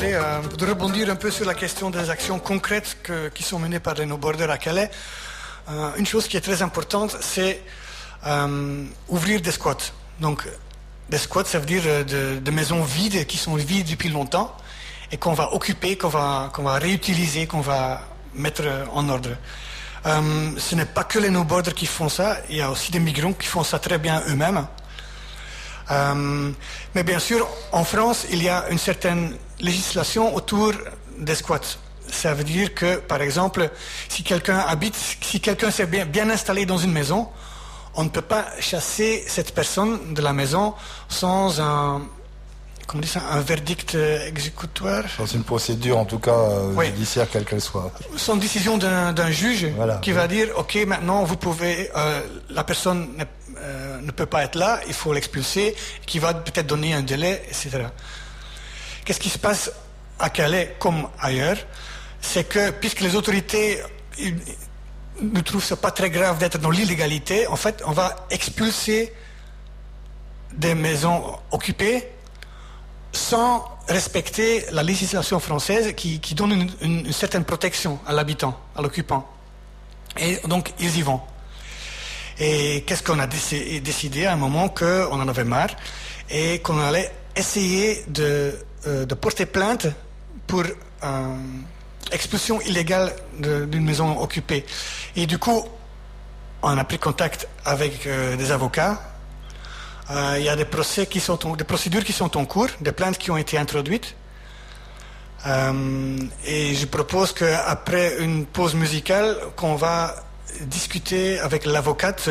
voulais rebondir un peu sur la question des actions concrètes qui sont menées par les no-borders à Calais. Une chose qui est très importante, c'est ouvrir des squats. Donc, des squats, ça veut dire de maisons vides, qui sont vides depuis longtemps, et qu'on va occuper, qu'on va réutiliser, qu'on va mettre en ordre. Ce n'est pas que les no-borders qui font ça, il y a aussi des migrants qui font ça très bien eux-mêmes. Mais bien sûr, en France, il y a une certaine législation autour des squats. Ça veut dire que, par exemple, si quelqu'un s'est bien installé dans une maison, on ne peut pas chasser cette personne de la maison sans un verdict exécutoire. Dans une procédure, en tout cas, judiciaire, quelle qu'elle soit. Sans décision d'un juge qui va dire, OK, maintenant, vous pouvez, la personne ne peut pas être là, il faut l'expulser, qui va peut-être donner un délai, etc. Qu'est-ce qui se passe à Calais comme ailleurs? C'est que, puisque les autorités ne trouvent ça pas très grave d'être dans l'illégalité, en fait, on va expulser des maisons occupées sans respecter la législation française qui donne une certaine protection à l'habitant, à l'occupant. Et donc, ils y vont. Et qu'est-ce qu'on a décidé à un moment qu'on en avait marre et qu'on allait essayer de porter plainte pour expulsion illégale d'une maison occupée. Et du coup, on a pris contact avec des avocats. Il y a des procédures qui sont en cours, des plaintes qui ont été introduites. Et je propose qu'après une pause musicale, qu'on va discuter avec l'avocate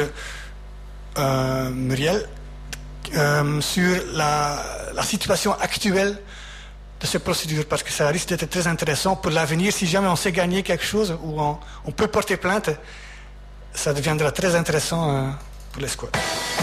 Muriel sur la situation actuelle de ces procédures, parce que ça risque d'être très intéressant pour l'avenir. Si jamais on sait gagner quelque chose ou on peut porter plainte, ça deviendra très intéressant pour les squats.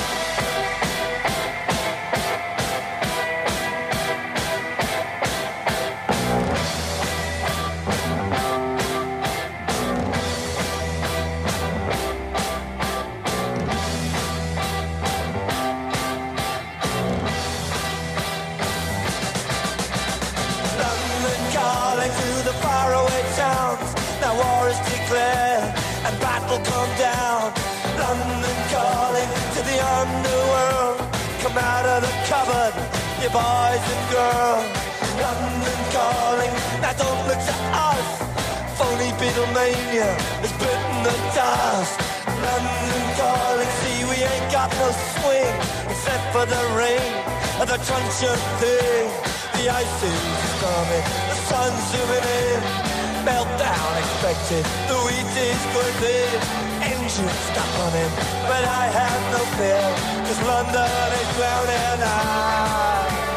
Boys and girls, London calling, now don't look to us. Phony Beatlemania has bitten the dust. London calling, see we ain't got no swing except for the rain and the truncheon thing. The ice is coming, the sun's zooming in. Meltdown expected, the wheat is good in. Engine stuck on him, but I have no fear, 'cause London is drowning out.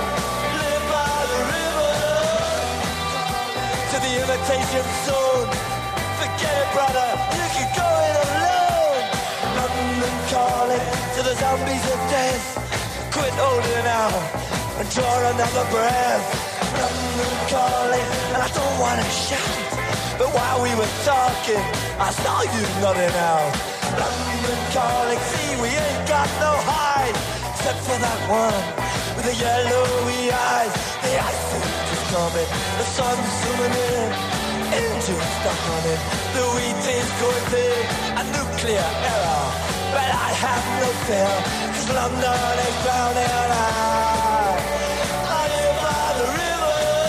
To the imitation zone. Forget it, brother, you can go it alone. London calling to the zombies of death. Quit holding out and draw another breath. London calling, and I don't want to shout, but while we were talking, I saw you nodding out. London calling, see we ain't got no hide, except for that one with the yellowy eyes. The ice is coming, the sun's zooming in, engine stuck on it, the wheat is going big, a nuclear error, but I have no fear, 'cause London is drowning out. I live by the river.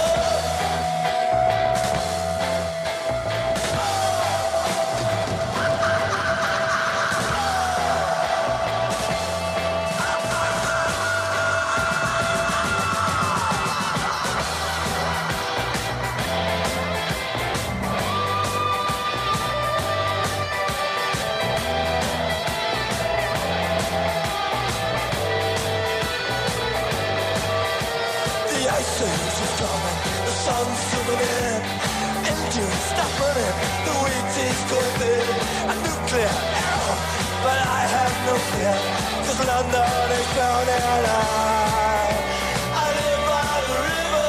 Sun's zooming in, engine stop running, the wheat is going big, a nuclear error, but I have no fear, 'cause London is drowning out. I live by the river.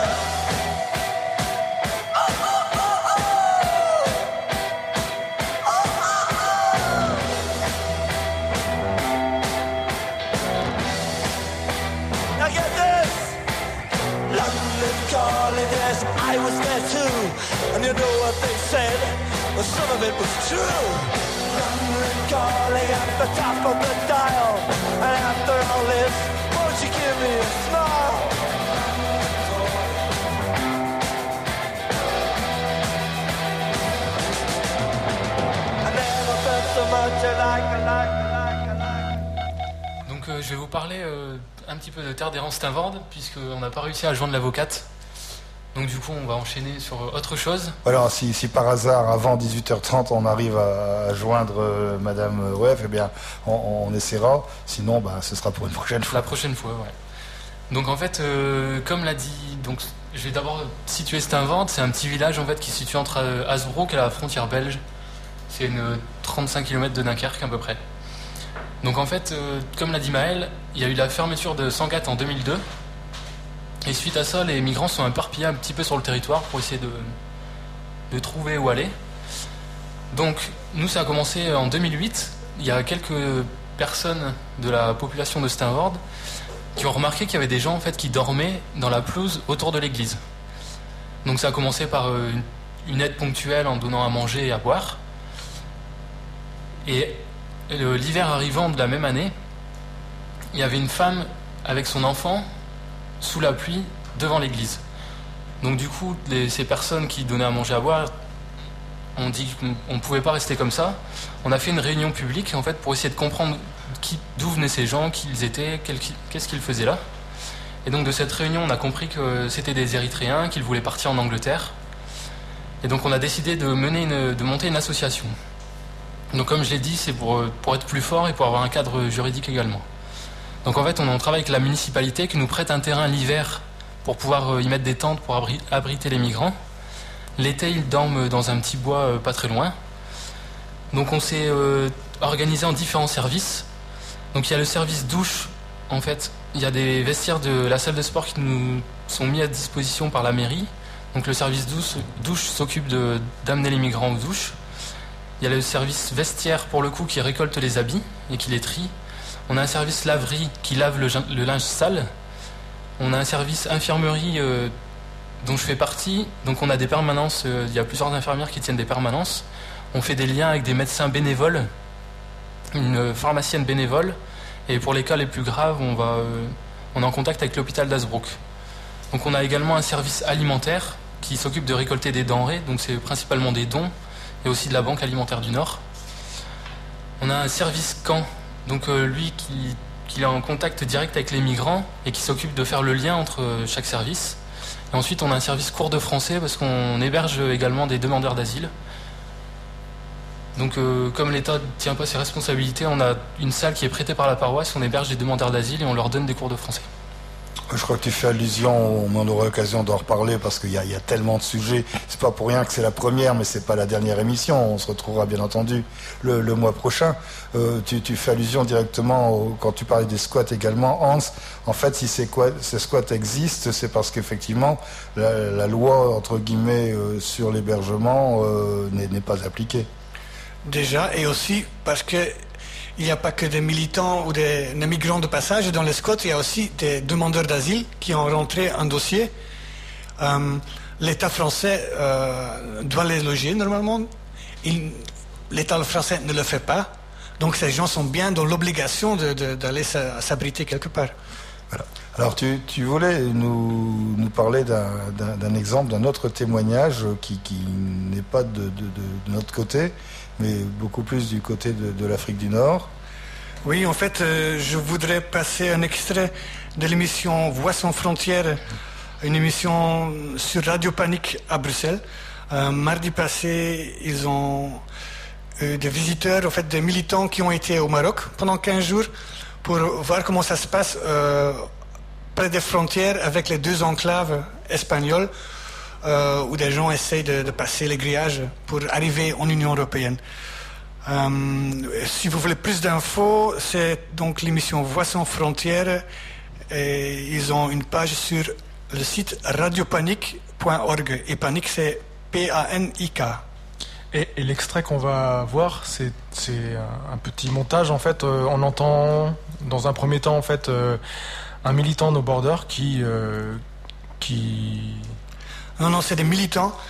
Oh, oh, oh, oh. Oh, oh, oh. Now get this. London calling, yeah. you know what they said? Well, some of it was true. London calling at the top of the dial. And after all this, won't you give me a smile? I never felt so much alike. Donc je vais vous parler un petit peu de Terre d'Errance Steinword, puisqu'on n'a pas réussi à joindre l'avocate. Donc du coup on va enchaîner sur autre chose. Alors si par hasard avant 18h30 on arrive à joindre Madame Wef, eh bien on essaiera, sinon ce sera pour une prochaine fois. La prochaine fois, ouais. Donc en fait, comme l'a dit, donc je vais d'abord situer Steinword. C'est un petit village en fait qui se situe entre Hazebrouck et la frontière belge. C'est une 35 km de Dunkerque à peu près. Donc en fait, comme l'a dit Maël, il y a eu la fermeture de Sangatte en 2002. Et suite à ça, les migrants sont éparpillés un petit peu sur le territoire pour essayer de trouver où aller. Donc nous, ça a commencé en 2008. Il y a quelques personnes de la population de Steinword qui ont remarqué qu'il y avait des gens en fait qui dormaient dans la pelouse autour de l'église. Donc ça a commencé par une aide ponctuelle en donnant à manger et à boire. Et l'hiver arrivant de la même année, il y avait une femme avec son enfant sous la pluie devant l'église. Donc du coup, ces personnes qui donnaient à manger à boire ont dit qu'on ne pouvait pas rester comme ça. On a fait une réunion publique en fait pour essayer de comprendre d'où venaient ces gens, qui ils étaient, qu'est-ce qu'ils faisaient là. Et donc de cette réunion, on a compris que c'était des Érythréens, qu'ils voulaient partir en Angleterre. Et donc on a décidé de monter une association. Donc comme je l'ai dit, c'est pour être plus fort et pour avoir un cadre juridique également. Donc en fait, on travaille avec la municipalité qui nous prête un terrain l'hiver pour pouvoir y mettre des tentes pour abriter les migrants. L'été, ils dorment dans un petit bois pas très loin. Donc on s'est organisé en différents services. Donc il y a le service douche. En fait, il y a des vestiaires de la salle de sport qui nous sont mis à disposition par la mairie. Donc le service douche s'occupe d'amener les migrants aux douches. Il y a le service vestiaire pour le coup qui récolte les habits et qui les trie. On a un service laverie qui lave le linge sale. On a un service infirmerie dont je fais partie. Donc on a des permanences, il y a plusieurs infirmières qui tiennent des permanences. On fait des liens avec des médecins bénévoles, une pharmacienne bénévole. Et pour les cas les plus graves, on est en contact avec l'hôpital d'Hazebrouck. Donc on a également un service alimentaire qui s'occupe de récolter des denrées. Donc c'est principalement des dons et aussi de la Banque alimentaire du Nord. On a un service camp. Donc lui qui est en contact direct avec les migrants et qui s'occupe de faire le lien entre chaque service. Et ensuite on a un service cours de français parce qu'on héberge également des demandeurs d'asile. Donc comme l'État ne tient pas ses responsabilités, on a une salle qui est prêtée par la paroisse, on héberge des demandeurs d'asile et on leur donne des cours de français. Je crois que tu fais allusion, on aura l'occasion d'en reparler parce qu'il y a tellement de sujets. C'est pas pour rien que c'est la première, mais c'est pas la dernière émission. On se retrouvera bien entendu le mois prochain. Tu fais allusion directement quand tu parlais des squats également, Hans. En fait, si ces squats existent, c'est parce qu'effectivement la loi entre guillemets sur l'hébergement n'est pas appliquée. Déjà, et aussi parce que il n'y a pas que des militants ou des migrants de passage. Dans les squats, il y a aussi des demandeurs d'asile qui ont rentré un dossier. L'État français doit les loger normalement. L'État français ne le fait pas. Donc ces gens sont bien dans l'obligation d'aller s'abriter quelque part. Voilà. Alors tu voulais nous parler d'un exemple, d'un autre témoignage qui n'est pas de notre côté, mais beaucoup plus du côté de l'Afrique du Nord. Oui, en fait, je voudrais passer un extrait de l'émission Voix sans frontières, une émission sur Radio Panique à Bruxelles. Mardi passé, ils ont eu des visiteurs, en fait, des militants qui ont été au Maroc pendant 15 jours pour voir comment ça se passe près des frontières avec les deux enclaves espagnoles où des gens essayent de passer les grillages pour arriver en Union européenne. Si vous voulez plus d'infos, c'est donc l'émission Voix sans frontières et ils ont une page sur le site radiopanique.org et Panique c'est P-A-N-I-K. Et l'extrait qu'on va voir, c'est un petit montage en fait. On entend dans un premier temps en fait un militant No Border qui... Non, c'est des militants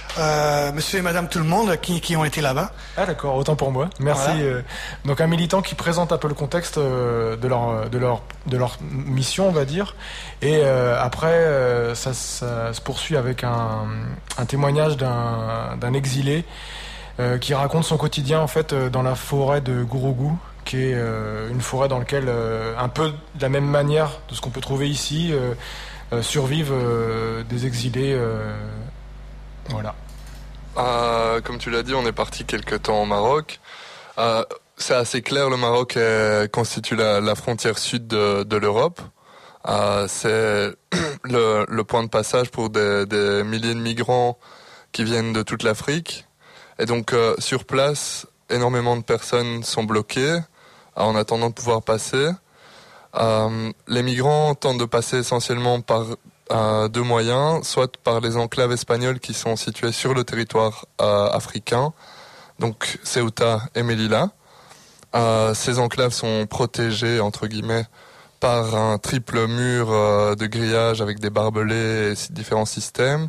monsieur et madame tout le monde qui ont été là-bas. Ah d'accord, autant pour moi. Merci. Voilà. Donc un militant qui présente un peu le contexte de leur mission, on va dire. Et après, ça se poursuit avec un témoignage d'un exilé qui raconte son quotidien en fait dans la forêt de Gourougou, qui est une forêt dans laquelle, un peu de la même manière de ce qu'on peut trouver ici, survivent des exilés. Voilà. Comme tu l'as dit, on est parti quelque temps au Maroc. C'est assez clair, le Maroc constitue la frontière sud de l'Europe. C'est le point de passage pour des milliers de migrants qui viennent de toute l'Afrique. Et donc, sur place, énormément de personnes sont bloquées en attendant de pouvoir passer. Les migrants tentent de passer essentiellement par deux moyens, soit par les enclaves espagnoles qui sont situées sur le territoire africain, donc Ceuta et Melilla. Ces enclaves sont protégées, entre guillemets, par un triple mur de grillage avec des barbelés et différents systèmes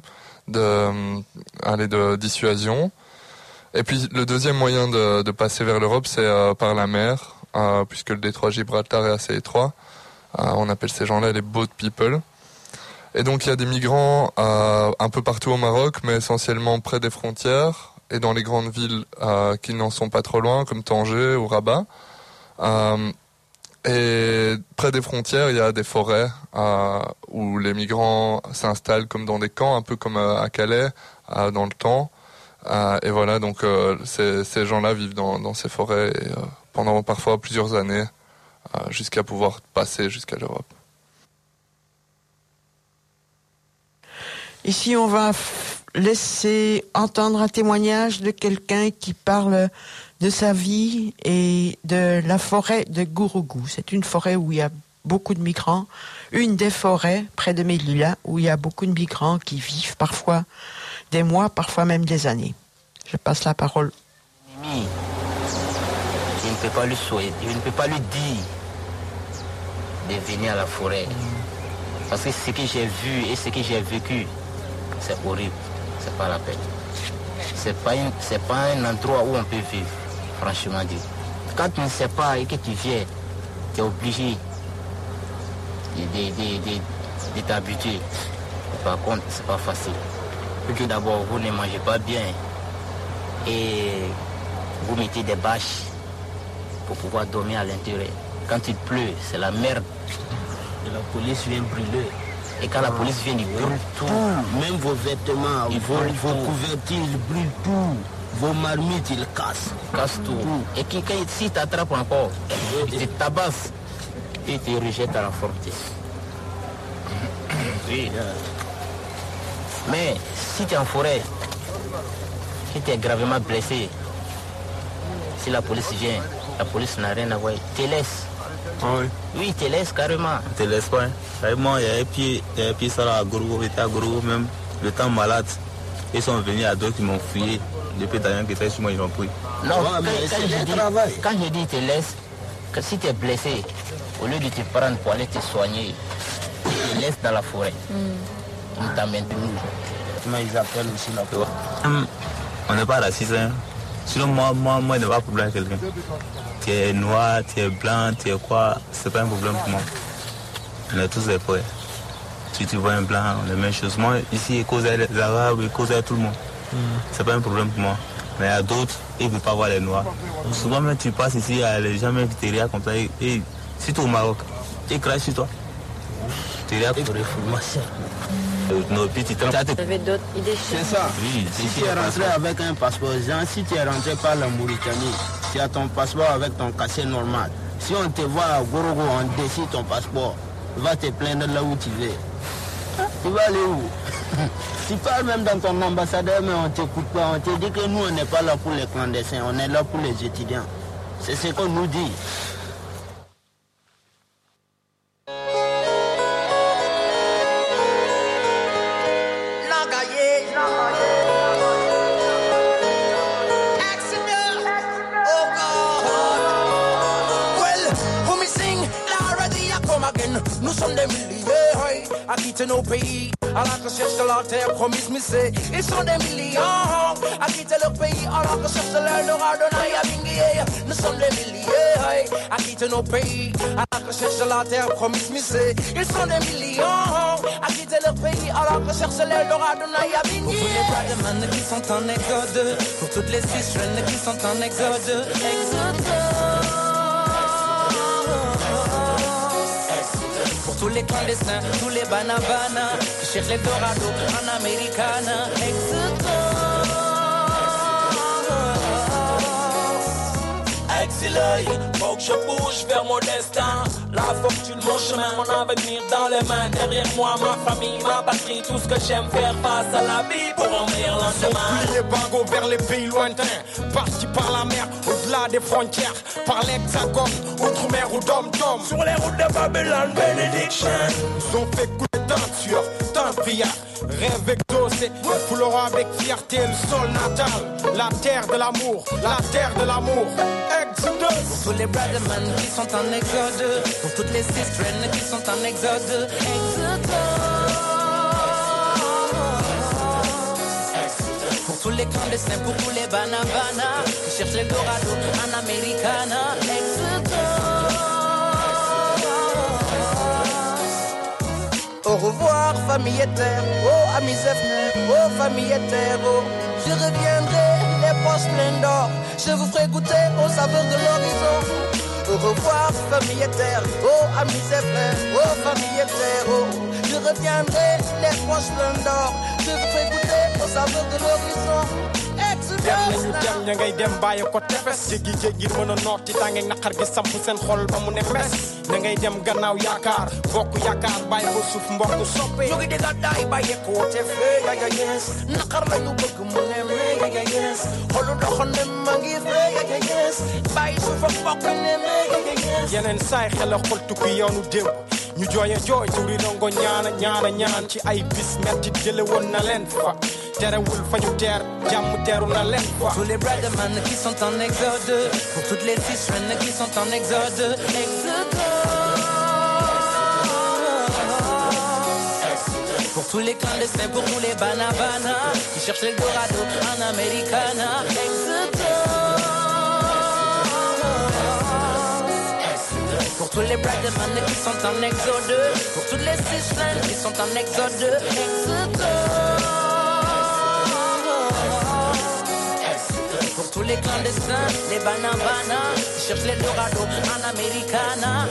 de dissuasion. Et puis le deuxième moyen de passer vers l'Europe, c'est par la mer, puisque le détroit Gibraltar est assez étroit. On appelle ces gens-là les boat people. Et donc il y a des migrants un peu partout au Maroc, mais essentiellement près des frontières et dans les grandes villes qui n'en sont pas trop loin, comme Tanger ou Rabat. Et près des frontières, il y a des forêts où les migrants s'installent comme dans des camps, un peu comme à Calais, dans le temps. Et voilà, donc ces gens-là vivent dans ces forêts et, pendant parfois plusieurs années, jusqu'à pouvoir passer jusqu'à l'Europe. Ici, on va laisser entendre un témoignage de quelqu'un qui parle de sa vie et de la forêt de Gourougou. C'est une forêt où il y a beaucoup de migrants. Une des forêts près de Melilla où il y a beaucoup de migrants qui vivent parfois des mois, parfois même des années. Je passe la parole. Mimi, je ne peux pas lui souhaiter, je ne peux pas lui dire de venir à la forêt. Parce que ce que j'ai vu et ce que j'ai vécu, c'est horrible. C'est pas la peine. C'est pas un endroit où on peut vivre, franchement dit. Quand tu ne sais pas et que tu viens, tu es obligé de t'habituer. Par contre, c'est pas facile. Parce que d'abord, vous ne mangez pas bien. Et vous mettez des bâches pour pouvoir dormir à l'intérieur. Quand il pleut, c'est la merde. Et la police vient brûler. Et quand la police vient, ils brûlent tout. Même vos vêtements, vos couvertures, ils brûlent tout. Vos marmites, ils cassent. Cassent tout. Et si t'attrapes encore, ils te tabassent. Et te rejettent à la frontière. Oui. Mais si tu es en forêt, si tu es gravement blessé, si la police vient, la police n'a rien à voir, te laisse. Ah oui. Oui, te laisse carrément. Te laisse pas. Moi, il y a un pied ça là à Gourougou, j'étais à Gourougou même, le temps malade. Ils sont venus à d'autres qui m'ont fouillé. Depuis d'ailleurs qui étaient sur moi, ils m'ont pris. Non, quand je dis te laisse, si tu es blessé, au lieu de te prendre pour aller te soigner, tu te laisses dans la forêt. Ils t'amènent toujours. Mais ils appellent aussi la forêt. On n'est pas raciste. Hein. Sinon, moi, il n'y a pas de problème avec quelqu'un. Tu es noir, tu es blanc, tu es quoi, c'est pas un problème pour moi. On est tous des frères. Si tu vois un blanc, les mêmes choses. Moi, ici, ils causent les Arabes, ils causent tout le monde. C'est pas un problème pour moi. Mais il y a d'autres, ils ne veulent pas voir les noirs. Souvent, même tu passes ici, il y a les gens même qui te regardent comme ça. Et si tu es au Maroc, ils crachent sur toi. Tu regardes pour les formations. Vous avez d'autres idées? C'est ça. Oui, si tu es rentré avec un passeport, genre, si tu es rentré par la Mauritanie, tu as ton passeport avec ton casier normal. Si on te voit à Gourougou, on décide ton passeport, va te plaindre là où tu veux. Tu vas aller où? Tu parles même dans ton ambassadeur, mais on ne t'écoute pas. On te dit que nous, on n'est pas là pour les clandestins, on est là pour les étudiants. C'est ce qu'on nous dit. Nous sommes des milliers, à quitter nos pays. à la recherche de la terre promise, mais c'est, ils sont des millions à quitter leur pays à la recherche de l'Eldorado, nous sommes des milliers à quitter nos pays à la recherche de la terre promise, mais c'est, ils sont des millions à quitter leur pays à la recherche de l'Eldorado, pour tous les brothermen qui sont en exode, pour toutes les sisters qui sont en exode, pour tous les clandestins, tous les banabanas qui cherchent l'Eldorado en Americana, Exilé, faut que je bouge vers mon destin. La fortune, mon chemin, mon avenir dans les mains. Derrière moi, ma famille, ma patrie, tout ce que j'aime faire face à la vie pour en meilleur lendemain. Les bagos vers les pays lointains, partis par la mer, au-delà des frontières, par l'hexagone, outre-mer ou dom-tom. Sur les routes de Babylone, bénédiction. Ils ont fait couler tant de sueur, tant de prières. Rêve exaucé, foulera avec fierté le sol natal, la terre de l'amour, la terre de l'amour. Exodus. Pour tous les brothermen qui sont en exode, pour toutes les sisters qui sont en exode, pour tous les clandestins, pour tous les banabanas qui cherchent l'Eldorado en Americana, Au revoir famille et terre, oh amis Zefner, oh famille et terre, oh. Je reviendrai les poches pleines d'or, je vous ferai goûter aux saveurs de l'horizon. Au revoir famille et terre, oh amis Zefner, oh famille et terre, oh. Je reviendrai les poches pleines d'or, je vous ferai goûter aux saveurs de l'horizon. dem nañu dem ña ngay dem bàyyi ko tefes jéggi jéggi mën a notti tàngeeg naqar gi samp seen xol ba mu ne mes ña ngay dem gannaaw yaakaar bokk yaakaar bàyyi ko suuf mbokk soppe ñu ngi di gàddaay bàyyi ko te fee yaga yees naqar la ñu bëgg mu ne mee yaga yees xolu doxande ma ngi fee yaga yees bàyyi suufa mbokk ne mee yaga yees yeneen saay xel a xol tukki yoonu démb ñu jooye jooy turi dongo ñaan ci ay bis metti jële woon na leen fa terewul fa ñu teer jàmm teeru na leen fa tous les brothermen qui sont en exode pour toutes les sisters qui sont en exode pour tous les clandestins, pour tous les banabanas qui cherchent l'Eldorado en Americana, pour tous les brothermen qui sont en exode, pour toutes les sisters qui sont en exode, pour tous les clandestins, les banabanas qui cherchent l'Eldorado en Americana,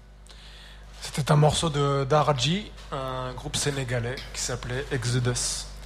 C'était un morceau de Daraji, un groupe sénégalais qui s'appelait Exodus.